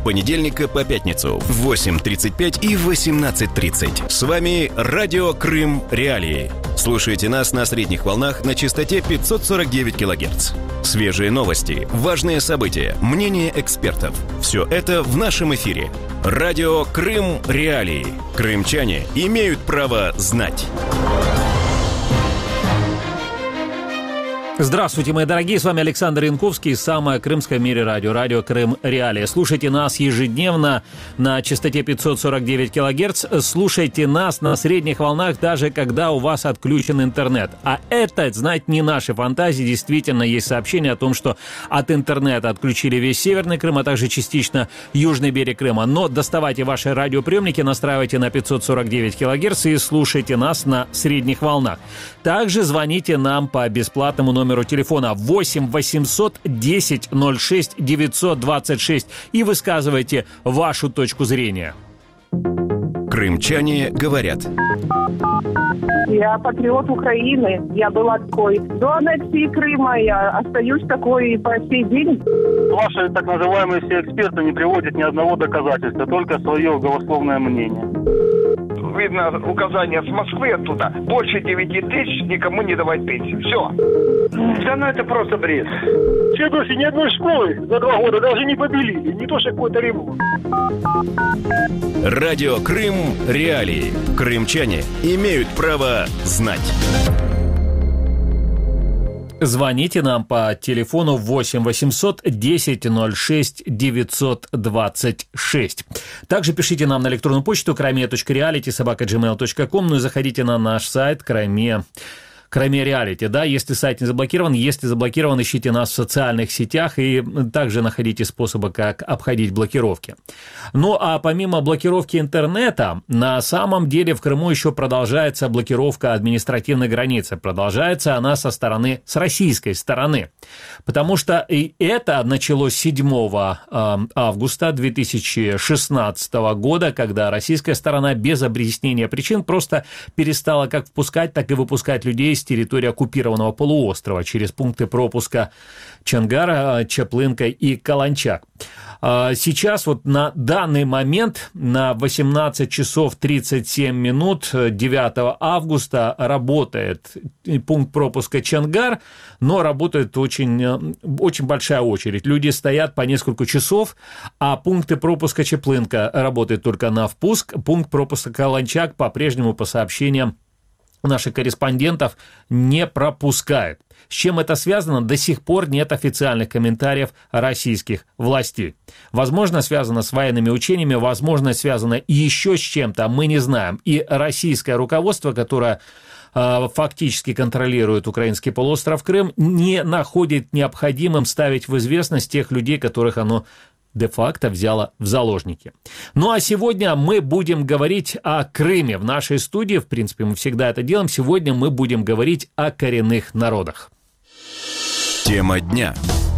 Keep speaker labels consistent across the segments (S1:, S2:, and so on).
S1: понедельника по пятницу в 8:35 и 18:30. С вами Радио Крым Реалии. Слушайте нас на средних волнах на частоте 549 кГц. Свежие новости, важные события, мнения экспертов. Все это в нашем эфире. Радио Крым Реалии. Крымчане имеют право знать.
S2: Здравствуйте, мои дорогие, с вами Александр Янковский, самое крымское в мире радио, Радио Крым Реалии. Слушайте нас ежедневно на частоте 549 кГц, слушайте нас на средних волнах, даже когда у вас отключен интернет. А это, знаете, не наши фантазии, действительно есть сообщение о том, что от интернета отключили весь Северный Крым, а также частично южный берег Крыма. Но доставайте ваши радиоприемники, настраивайте на 549 кГц и слушайте нас на средних волнах. Также звоните нам по бесплатному номеру телефона 8 800 10 06 926 и высказывайте вашу точку зрения.
S1: Крымчане говорят.
S3: Я патриот Украины. Я была такой до аннексии Крыма. Я остаюсь такой и по сей день.
S4: Ваши так называемые все эксперты не приводят ни одного доказательства, только свое голословное мнение.
S5: Видно указание с Москвы оттуда. Больше 9 тысяч никому не давать пенсии. Все.
S4: Да ну это просто бред. В Феодосии ни одной школы за 2 года даже не побелили. Не то что какой-то ремонт.
S1: Радио Крым Реалии. Крымчане имеют право знать.
S2: Звоните нам по телефону 8 800 10 06 926. Также пишите нам на электронную почту krime.reality@gmail.com, ну и заходите на наш сайт Крайме Реалити, да, если сайт не заблокирован, если заблокирован, ищите нас в социальных сетях и также находите способы, как обходить блокировки. Ну, а помимо блокировки интернета, на самом деле в Крыму еще продолжается блокировка административной границы. Продолжается она с российской стороны, потому что и это началось 7 августа 2016 года, когда российская сторона без объяснения причин просто перестала как впускать, так и выпускать людей с территории оккупированного полуострова через пункты пропуска Чонгар, Чаплынка и Каланчак. Сейчас вот на данный момент на 18 часов 37 минут 9 августа работает пункт пропуска Чонгар, но работает очень большая очередь. Люди стоят по несколько часов, а пункты пропуска Чаплынка работают только на впуск. Пункт пропуска Каланчак по-прежнему, по сообщениям наших корреспондентов, не пропускает. С чем это связано, до сих пор нет официальных комментариев российских властей. Возможно, связано с военными учениями, возможно, связано еще с чем-то, мы не знаем. И российское руководство, которое фактически контролирует украинский полуостров Крым, не находит необходимым ставить в известность тех людей, которых оно де-факто взяла в заложники. Ну а сегодня мы будем говорить о Крыме. В нашей студии, в принципе, мы всегда это делаем, сегодня мы будем говорить о коренных народах.
S1: Тема дня.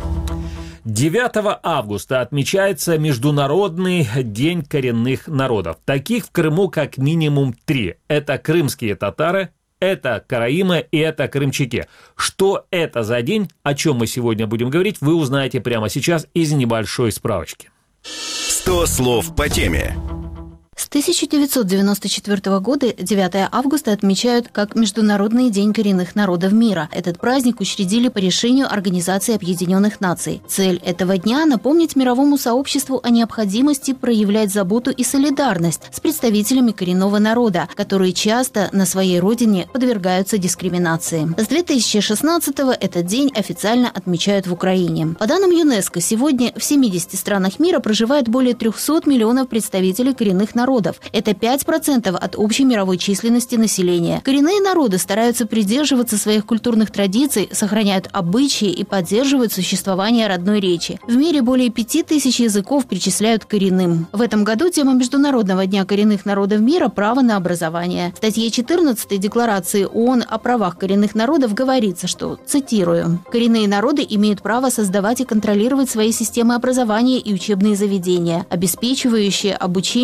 S2: 9 августа отмечается Международный день коренных народов. Таких в Крыму как минимум 3. Это крымские татары, это караимы и это крымчаки. Что это за день, о чем мы сегодня будем говорить, вы узнаете прямо сейчас из небольшой справочки.
S1: 100 слов по теме.
S6: С 1994 года 9 августа отмечают как Международный день коренных народов мира. Этот праздник учредили по решению Организации Объединенных Наций. Цель этого дня – напомнить мировому сообществу о необходимости проявлять заботу и солидарность с представителями коренного народа, которые часто на своей родине подвергаются дискриминации. С 2016-го этот день официально отмечают в Украине. По данным ЮНЕСКО, сегодня в 70 странах мира проживает более 300 миллионов представителей коренных народов. Это 5% от общей мировой численности населения. Коренные народы стараются придерживаться своих культурных традиций, сохраняют обычаи и поддерживают существование родной речи. В мире более 5000 языков причисляют к коренным. В этом году тема Международного дня коренных народов мира – право на образование. В статье 14 Декларации ООН о правах коренных народов говорится, что, цитирую, «Коренные народы имеют право создавать и контролировать свои системы образования и учебные заведения, обеспечивающие обучение на их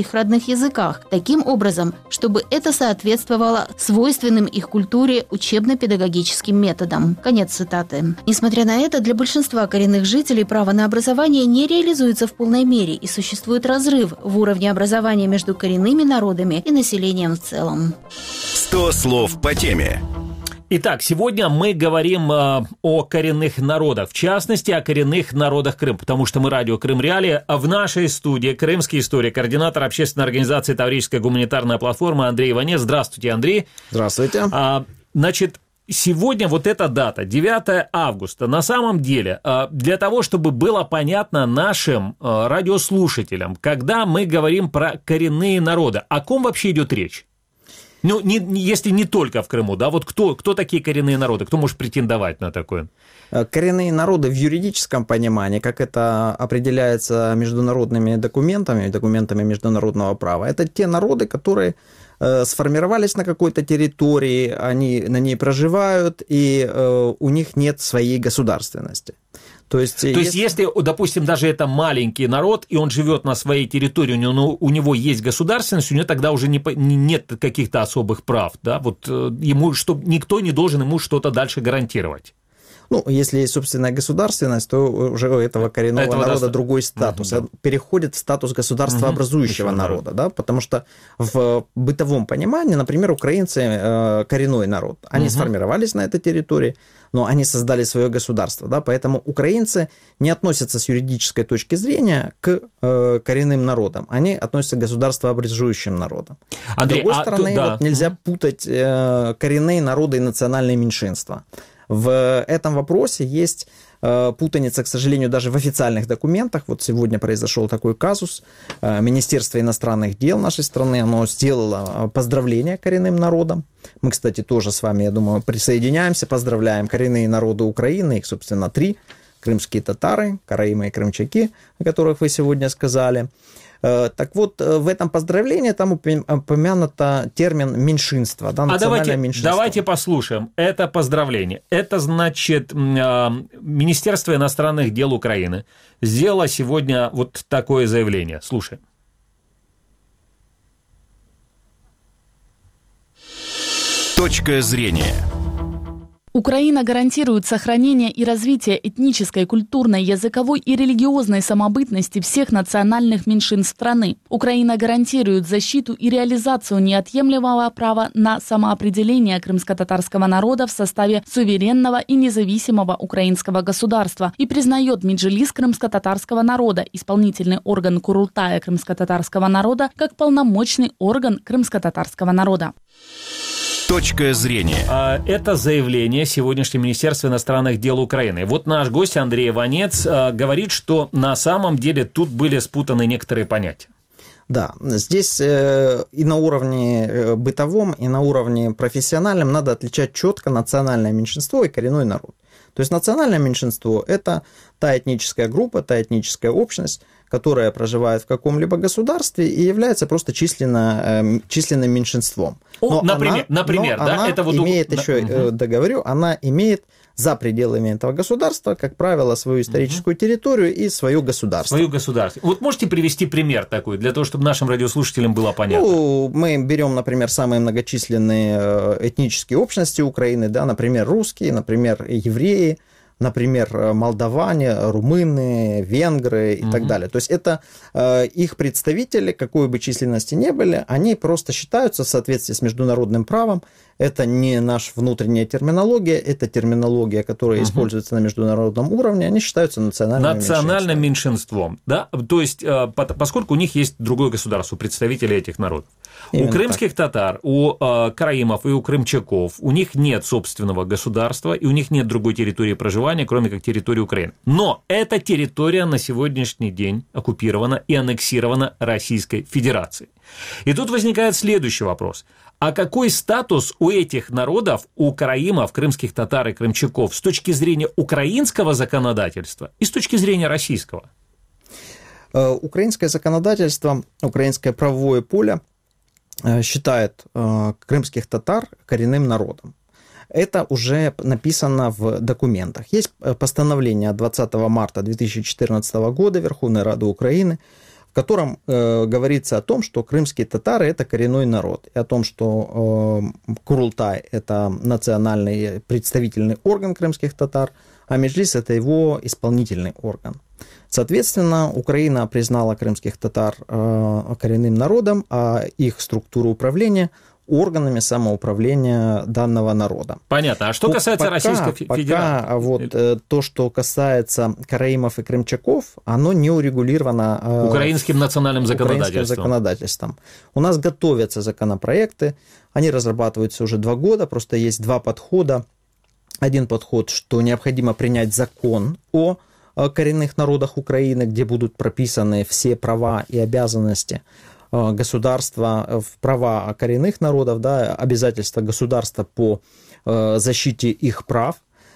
S6: их родных языках, таким образом, чтобы это соответствовало свойственным их культуре учебно-педагогическим методам». Конец цитаты. Несмотря на это, для большинства коренных жителей право на образование не реализуется в полной мере и существует разрыв в уровне образования между коренными народами и населением в целом.
S1: 100 слов по теме.
S2: Итак, сегодня мы говорим о коренных народах, в частности, о коренных народах Крыма, потому что мы радио «Крым Реалии», а в нашей студии крымский историк, координатор общественной организации «Таврическая гуманитарная платформа» Андрей Иванец. Здравствуйте, Андрей.
S7: Здравствуйте.
S2: Значит, сегодня вот эта дата, 9 августа, на самом деле, для того, чтобы было понятно нашим радиослушателям, когда мы говорим про коренные народы, о ком вообще идет речь? Ну, если не только в Крыму, да, вот кто такие коренные народы, кто может претендовать на такое?
S7: Коренные народы в юридическом понимании, как это определяется международными документами международного права, это те народы, которые сформировались на какой-то территории, они на ней проживают, и у них нет своей государственности. То есть,
S2: если, допустим, даже это маленький народ, и он живет на своей территории, у него есть государственность, у него тогда уже нет каких-то особых прав, да, вот ему, чтобы никто не должен ему что-то дальше гарантировать.
S7: Ну, если есть собственная государственность, то уже у этого коренного народа другой статус. Переходит в статус государствообразующего народа, да, потому что в бытовом понимании, например, украинцы коренной народ, они сформировались на этой территории, но они создали свое государство, да, поэтому украинцы не относятся с юридической точки зрения к коренным народам, они относятся к государствообразующим народам.
S2: Андрей,
S7: с другой стороны, нельзя путать коренные народы и национальные меньшинства. В этом вопросе есть путаница, к сожалению, даже в официальных документах. Вот сегодня произошел такой казус. Министерство иностранных дел нашей страны, оно сделало поздравления коренным народам. Мы, кстати, тоже с вами, я думаю, присоединяемся, поздравляем коренные народы Украины. Их, собственно, 3. Крымские татары, караимы и крымчаки, о которых вы сегодня сказали. Так вот, в этом поздравлении там упомянут термин «меньшинство», да, национальное меньшинство.
S2: Давайте послушаем это поздравление. Это значит, Министерство иностранных дел Украины сделало сегодня вот такое заявление. Слушаем.
S1: Точка зрения.
S8: Украина гарантирует сохранение и развитие этнической, культурной, языковой и религиозной самобытности всех национальных меньшинств страны. Украина гарантирует защиту и реализацию неотъемлемого права на самоопределение крымско-татарского народа в составе суверенного и независимого украинского государства и признает Меджлис крымско-татарского народа, исполнительный орган Курултая крымско-татарского народа, как полномочный орган крымско-татарского народа.
S1: Точка зрения.
S2: Это заявление сегодняшнего Министерства иностранных дел Украины. Вот наш гость Андрей Иванец говорит, что на самом деле тут были спутаны некоторые понятия.
S7: Да, здесь и на уровне бытовом, и на уровне профессиональном надо отличать четко национальное меньшинство и коренной народ. То есть национальное меньшинство – это та этническая группа, та этническая общность, которая проживает в каком-либо государстве и является просто численным меньшинством. Но
S2: например,
S7: она имеет, еще договорю, она имеет за пределами этого государства, как правило, свою историческую территорию и свое государство.
S2: Свое государство. Вот можете привести пример такой, для того, чтобы нашим радиослушателям было понятно?
S7: Ну, мы берем, например, самые многочисленные этнические общности Украины, да, например, русские, например, евреи, например, молдаване, румыны, венгры и так далее. То есть это их представители, какой бы численности ни были, они просто считаются в соответствии с международным правом. Это не наша внутренняя терминология, это терминология, которая используется на международном уровне, они считаются национальным меньшинством.
S2: Да? То есть, поскольку у них есть другое государство, представители этих народов. Именно у крымских татар, у караимов и у крымчаков у них нет собственного государства, и у них нет другой территории проживания, кроме как территории Украины. Но эта территория на сегодняшний день оккупирована и аннексирована Российской Федерацией. И тут возникает следующий вопрос. А какой статус у этих народов, у караимов, крымских татар и крымчаков с точки зрения украинского законодательства и с точки зрения российского?
S7: Украинское законодательство, украинское правовое поле считает крымских татар коренным народом. Это уже написано в документах. Есть постановление от 20 марта 2014 года Верховной Рады Украины, в котором говорится о том, что крымские татары – это коренной народ, и о том, что Курултай – это национальный представительный орган крымских татар, а Меджлис – это его исполнительный орган. Соответственно, Украина признала крымских татар коренным народом, а их структуру управления – органами самоуправления данного народа.
S2: Понятно. А что касается Российской Федерации?
S7: Пока вот то, что касается караимов и крымчаков, оно не урегулировано
S2: украинским национальным законодательством.
S7: У нас готовятся законопроекты, они разрабатываются уже 2 года, просто есть 2 подхода. Один подход, что необходимо принять закон о коренных народах Украины, где будут прописаны все права и обязанности государства в права коренных народов, да, обязательства государства по защите их прав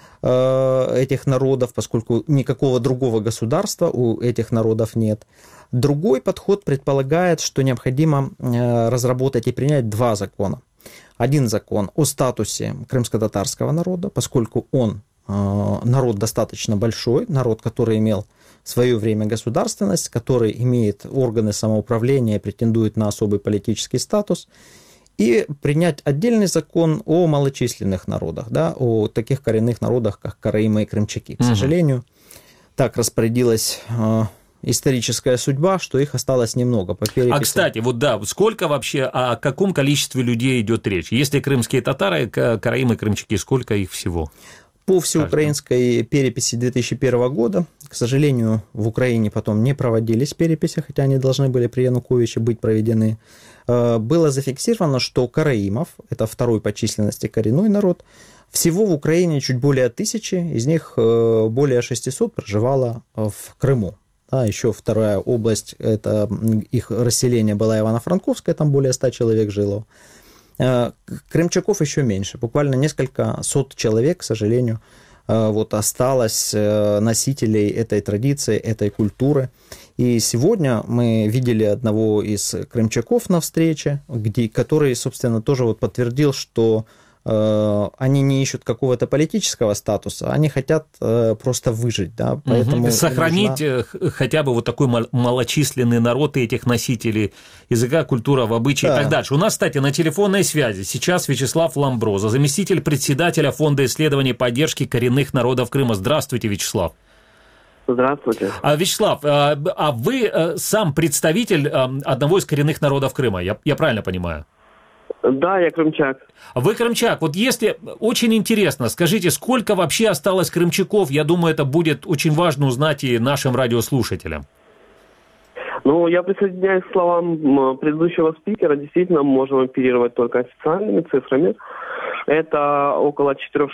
S7: этих народов, поскольку никакого другого государства у этих народов нет. Другой подход предполагает, что необходимо разработать и принять 2 закона. Один закон о статусе крымско-татарского народа, поскольку он народ достаточно большой, народ, который имел в свое время государственность, который имеет органы самоуправления и претендует на особый политический статус, и принять отдельный закон о малочисленных народах, да, о таких коренных народах, как караимы и крымчаки. К сожалению, так распорядилась историческая судьба, что их осталось немного по переписи.
S2: А, кстати, вот да, сколько вообще, о каком количестве людей идет речь? Если крымские татары, караимы, крымчаки, сколько их всего?
S7: По всеукраинской переписи 2001 года, к сожалению, в Украине потом не проводились переписи, хотя они должны были при Януковиче быть проведены, было зафиксировано, что караимов, это 2-й по численности коренной народ, всего в Украине чуть более 1000, из них более 600 проживало в Крыму. Да, еще 2-я область, это их расселение была Ивано-Франковская, там более 100 человек жило. Крымчаков еще меньше, буквально несколько сот человек, к сожалению, вот осталось носителей этой традиции, этой культуры. И сегодня мы видели одного из крымчаков на встрече, который, собственно, тоже вот подтвердил, что они не ищут какого-то политического статуса, они хотят просто выжить. Да? Поэтому
S2: сохранить хотя бы вот такой малочисленный народ и этих носителей языка, культуры, обычаи и так дальше. У нас, кстати, на телефонной связи сейчас Вячеслав Ламброза, заместитель председателя Фонда исследований и поддержки коренных народов Крыма. Здравствуйте, Вячеслав.
S9: Здравствуйте.
S2: Вячеслав, а вы сам представитель одного из коренных народов Крыма, я правильно понимаю?
S9: Да, я крымчак.
S2: Вы крымчак. Вот если очень интересно, скажите, сколько вообще осталось крымчаков? Я думаю, это будет очень важно узнать и нашим радиослушателям.
S9: Ну, я присоединяюсь к словам предыдущего спикера. Действительно, можем оперировать только официальными цифрами. Это около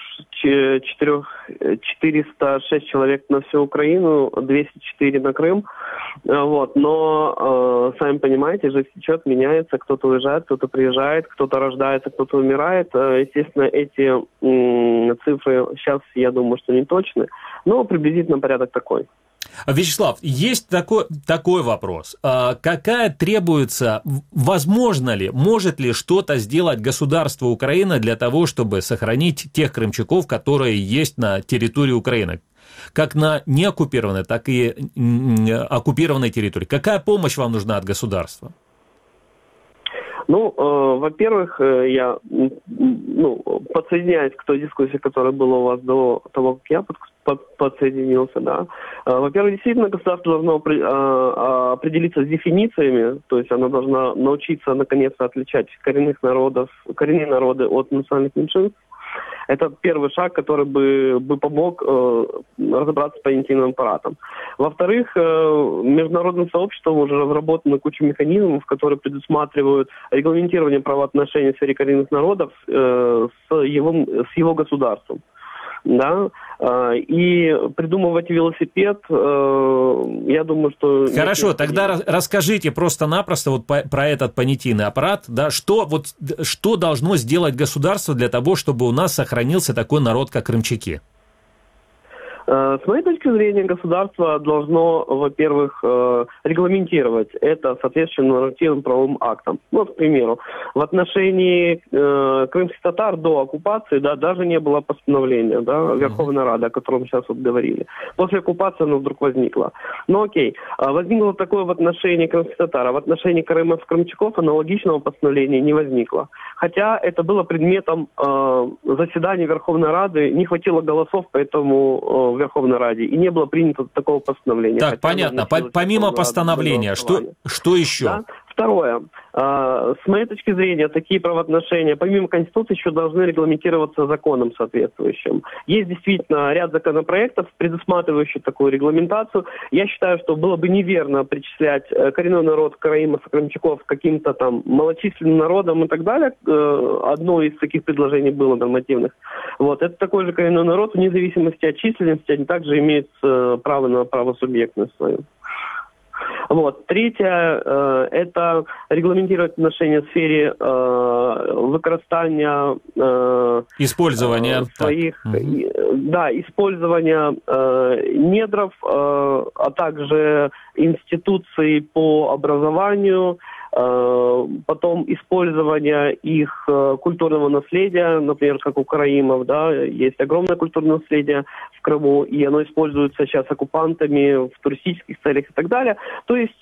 S9: 406 человек на всю Украину, 204 на Крым. Вот. Но, сами понимаете, жизнь течет, меняется, кто-то уезжает, кто-то приезжает, кто-то рождается, кто-то умирает. Естественно, эти цифры сейчас, я думаю, что не точны, но приблизительно порядок такой.
S2: Вячеслав, есть такой вопрос. Какая требуется, возможно ли, может ли что-то сделать государство Украины для того, чтобы сохранить тех крымчаков, которые есть на территории Украины? Как на неоккупированной, так и оккупированной территории. Какая помощь вам нужна от государства?
S9: Ну, во-первых, я подсоединяюсь к той дискуссии, которая была у вас до того, как я подсоединился, да. Во-первых, действительно, государство должно определиться с дефинициями, то есть оно должно научиться, наконец-то, отличать коренные народы от национальных меньшинств. Это первый шаг, который бы помог разобраться с понятийным аппаратом. Во-вторых, международным сообществом уже разработана куча механизмов, которые предусматривают регламентирование правоотношений в сфере коренных народов с его государством. Да? И придумывать велосипед, я думаю, что...
S2: Хорошо, тогда расскажите просто-напросто вот про этот понятийный аппарат, да, что должно сделать государство для того, чтобы у нас сохранился такой народ, как крымчаки?
S9: С моей точки зрения, государство должно, во-первых, регламентировать это соответствующим нормативным правовым актам. Вот, к примеру, в отношении крымских татар до оккупации, да, даже не было постановления, да, Верховной Рады, о котором сейчас вот говорили. После оккупации оно вдруг возникло. Ну окей, возникло такое в отношении крымских татар, а в отношении крымов-крымчаков аналогичного постановления не возникло. Хотя это было предметом заседания Верховной Рады, не хватило голосов, поэтому в Верховной Раде, и не было принято такого постановления.
S2: Так, понятно. Помимо постановления, что еще?
S9: Да? Второе. С моей точки зрения, такие правоотношения, помимо Конституции, еще должны регламентироваться законом соответствующим. Есть действительно ряд законопроектов, предусматривающих такую регламентацию. Я считаю, что было бы неверно причислять коренной народ караимов и крымчаков к каким-то там малочисленным народам и так далее. Одно из таких предложений было нормативных. Вот. Это такой же коренной народ, вне зависимости от численности, они также имеют право на правосубъектность свою. Вот. Третье, это регламентировать отношения в сфере выкористания
S2: использования
S9: своих, использования недров, а также институций по образованию, потом использование их культурного наследия, например, как у караимов, да, есть огромное культурное наследие в Крыму, и оно используется сейчас оккупантами в туристических целях и так далее. То есть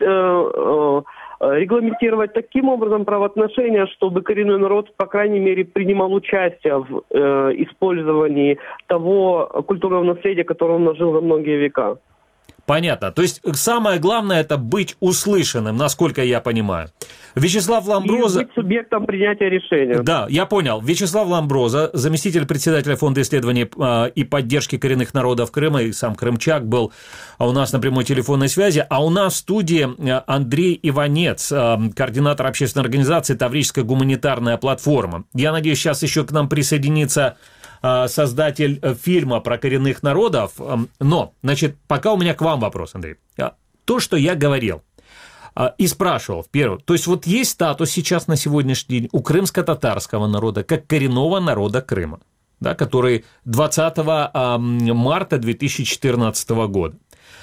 S9: регламентировать таким образом правоотношения, чтобы коренной народ, по крайней мере, принимал участие в использовании того культурного наследия, которое он нажил за многие века.
S2: Понятно. То есть самое главное – это быть услышанным, насколько я понимаю. Вячеслав Ламброза...
S9: И быть субъектом принятия решения.
S2: Да, я понял. Вячеслав Ламброза, заместитель председателя Фонда исследований и поддержки коренных народов Крыма, и сам крымчак, был у нас на прямой телефонной связи. А у нас в студии Андрей Иванец, координатор общественной организации «Таврическая гуманитарная платформа». Я надеюсь, сейчас еще к нам присоединится создатель фильма про коренных народов. Но, значит, пока у меня к вам вопрос, Андрей. То, что я говорил и спрашивал в первом, то есть вот есть статус сейчас на сегодняшний день у крымско-татарского народа как коренного народа Крыма, да, который 20 марта 2014 года.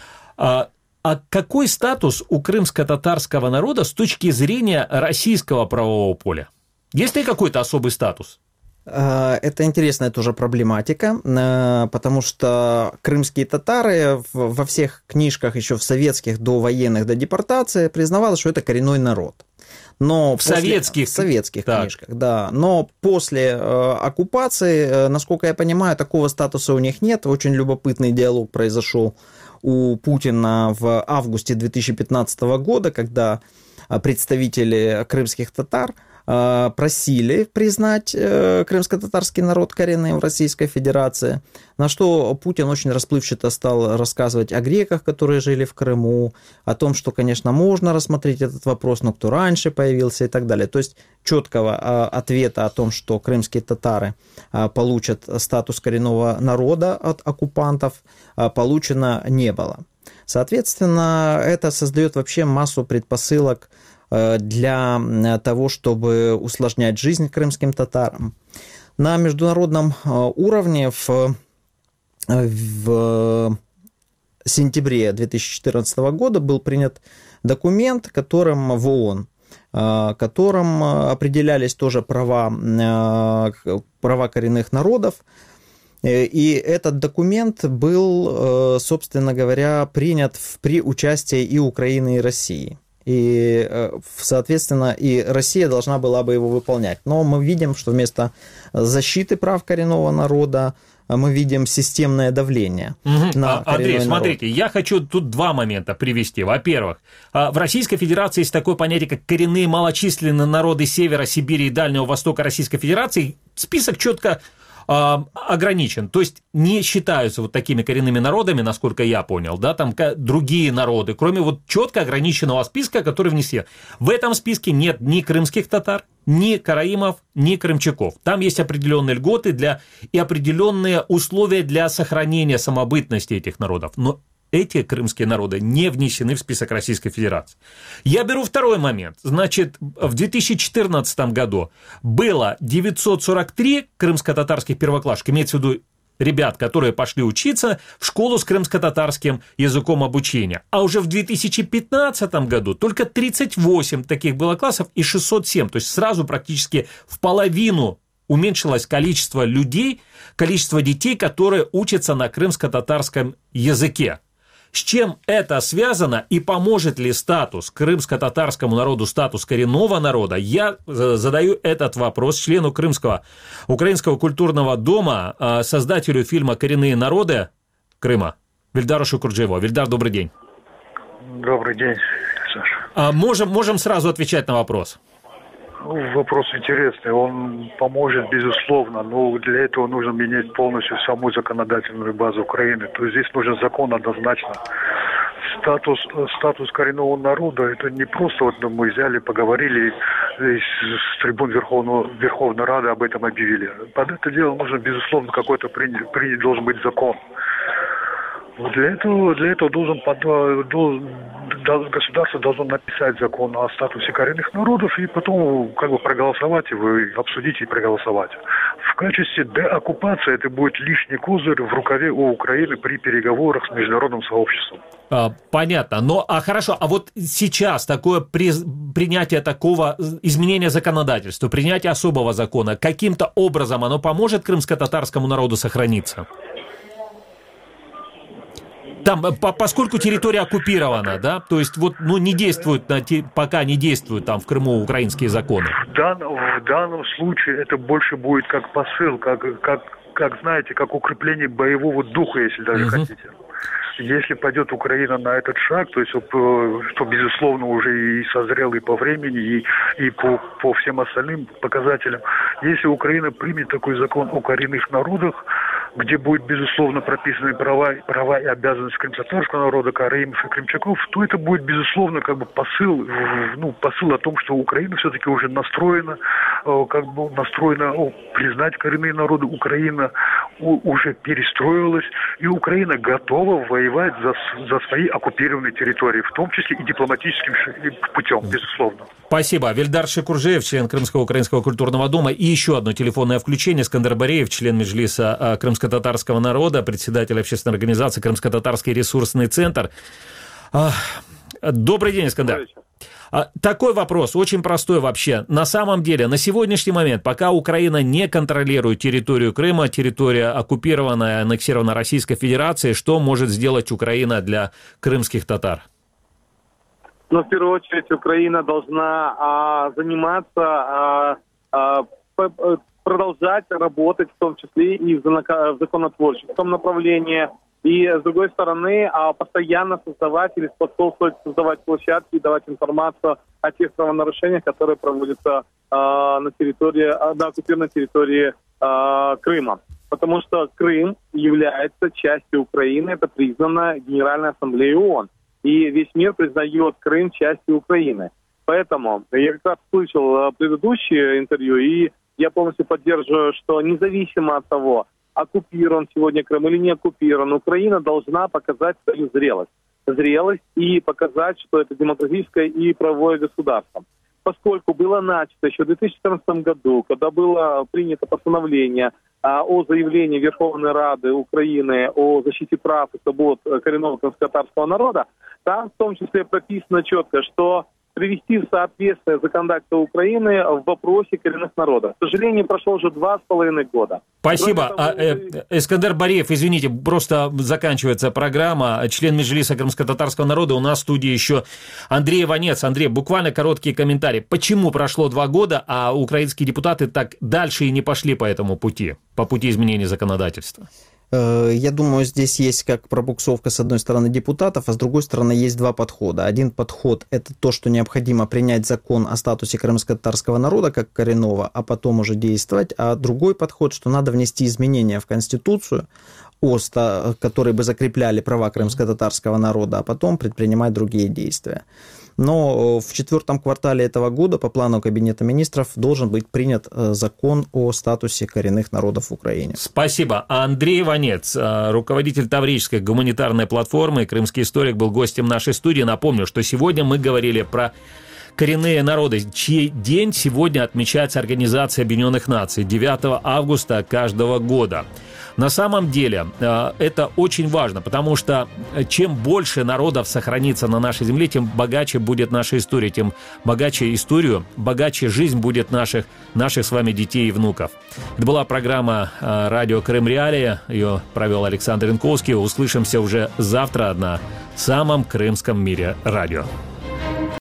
S2: А какой статус у крымско-татарского народа с точки зрения российского правового поля? Есть ли какой-то особый статус?
S7: Это интересная тоже проблематика, потому что крымские татары во всех книжках еще в советских, до военных, до депортации признавалось, что это коренной народ. Но в советских книжках, да. Но после оккупации, насколько я понимаю, такого статуса у них нет. Очень любопытный диалог произошел у Путина в августе 2015 года, когда представители крымских татар просили признать крымско-татарский народ коренным в Российской Федерации, на что Путин очень расплывчато стал рассказывать о греках, которые жили в Крыму, о том, что, конечно, можно рассмотреть этот вопрос, но кто раньше появился и так далее. То есть четкого ответа о том, что крымские татары получат статус коренного народа от оккупантов, получено не было. Соответственно, это создает вообще массу предпосылок для того, чтобы усложнять жизнь крымским татарам. На международном уровне в сентябре 2014 года был принят документ, которым в ООН, которым определялись тоже права коренных народов. И этот документ был, собственно говоря, принят при участии и Украины, и России. И, соответственно, и Россия должна была бы его выполнять. Но мы видим, что вместо защиты прав коренного народа мы видим системное давление на
S2: Андрей,
S7: народ.
S2: Смотрите, я хочу тут два момента привести. Во-первых, в Российской Федерации есть такое понятие, как коренные малочисленные народы Севера, Сибири и Дальнего Востока Российской Федерации. Список четко ограничен, то есть не считаются вот такими коренными народами, насколько я понял, да, там другие народы, кроме вот четко ограниченного списка, который внесли. В этом списке нет ни крымских татар, ни караимов, ни крымчаков. Там есть определенные льготы и определенные условия для сохранения самобытности этих народов, но эти крымские народы не внесены в список Российской Федерации. Я беру второй момент. Значит, в 2014 году было 943 крымско-татарских первоклашек, имеется в виду ребят, которые пошли учиться в школу с крымско-татарским языком обучения. А уже в 2015 году только 38 таких было классов и 607. То есть сразу практически в половину уменьшилось количество людей, количество детей, которые учатся на крымско-татарском языке. С чем это связано и поможет ли статус крымско-татарскому народу, статус коренного народа? Я задаю этот вопрос члену Крымского украинского культурного дома, создателю фильма «Коренные народы» Крыма Вильдару Шукурджиеву. Вильдар, добрый день.
S4: Добрый день, Саша.
S2: Можем сразу отвечать на вопрос.
S4: Вопрос интересный, он поможет, безусловно, но для этого нужно менять полностью саму законодательную базу Украины. То есть здесь нужен закон однозначно. Статус коренного народа, это не просто вот мы взяли, поговорили, с трибун Верховной Рады об этом объявили. Под это дело нужно, безусловно, какой-то принят должен быть закон. Для этого государство должно написать закон о статусе коренных народов и потом проголосовать его, обсудить и проголосовать. В качестве деоккупации это будет лишний козырь в рукаве у Украины при переговорах с международным сообществом.
S2: Понятно. Хорошо, а вот сейчас такое принятие такого изменения законодательства, принятие особого закона, каким-то образом оно поможет крымско-татарскому народу сохраниться? Там, поскольку территория оккупирована, да, то есть не действуют, пока не действуют там в Крыму украинские законы.
S4: В данном случае это больше будет как посыл, как знаете, как укрепление боевого духа, если даже хотите. Если пойдет Украина на этот шаг, то есть, что безусловно уже и созрел и по времени, и по всем остальным показателям, если Украина примет такой закон о коренных народах, где будет, безусловно, прописаны права и обязанности крымско-татарского народа, караимов и крымчаков, то это будет, безусловно, посыл о том, что Украина все-таки уже настроена признать коренные народы. Украина уже перестроилась, и Украина готова воевать за свои оккупированные территории, в том числе и дипломатическим путем, безусловно.
S2: Спасибо. Вильдар Шукурджиев, член Крымского украинского культурного дома. И еще одно телефонное включение. Скандер Бареев, член Меджлиса крымско-татарского народа, председатель общественной организации «Крымско-татарский ресурсный центр». Добрый день, Скандер. Такой вопрос, очень простой вообще. На самом деле, на сегодняшний момент, пока Украина не контролирует территорию Крыма, территория оккупированная, аннексирована Российской Федерацией, что может сделать Украина для крымских татар?
S10: В первую очередь, Украина должна заниматься, продолжать работать, в том числе и в законотворческом направлении. И, с другой стороны, постоянно создавать или способствовать создавать площадки и давать информацию о тех правонарушениях, которые проводятся на оккупированной территории Крыма. Потому что Крым является частью Украины, это признано Генеральной Ассамблеей ООН. И весь мир признает Крым частью Украины. Поэтому я как раз слышал предыдущее интервью, и я полностью поддерживаю, что независимо от того, оккупирован сегодня Крым или не оккупирован, Украина должна показать свою зрелость и показать, что это демократическое и правовое государство. Поскольку было начато еще в 2014 году, когда было принято постановление о заявлении Верховной Рады Украины о защите прав и свобод коренного крымско-татарского народа, там в том числе прописано четко, что привести в соответствие законодательство Украины в вопросе коренных народов. К сожалению, прошло уже 2,5 года.
S2: Спасибо. Скандер Бареев, извините, просто заканчивается программа. Член Меджлиса крымско-татарского народа. У нас в студии еще Андрей Иванец. Андрей, буквально короткие комментарии. Почему прошло 2 года, а украинские депутаты так дальше и не пошли по этому пути, по пути изменения законодательства?
S7: Я думаю, здесь есть как пробуксовка с одной стороны депутатов, а с другой стороны есть 2 подхода. Один подход – это то, что необходимо принять закон о статусе крымско-татарского народа как коренного, а потом уже действовать. А другой подход, что надо внести изменения в Конституцию, которые бы закрепляли права крымско-татарского народа, а потом предпринимать другие действия. Но в 4-м квартале этого года по плану Кабинета министров должен быть принят закон о статусе коренных народов в Украине.
S2: Спасибо. Андрей Иванец, руководитель Таврической гуманитарной платформы, крымский историк, был гостем нашей студии. Напомню, что сегодня мы говорили про коренные народы, чей день сегодня отмечается Организацией Объединенных Наций 9 августа каждого года. На самом деле это очень важно, потому что чем больше народов сохранится на нашей земле, тем богаче будет наша история, тем богаче историю, богаче жизнь будет наших с вами детей и внуков. Это была программа «Радио Крым Реалии». Ее провел Александр Янковский. Услышимся уже завтра на самом крымском мире радио.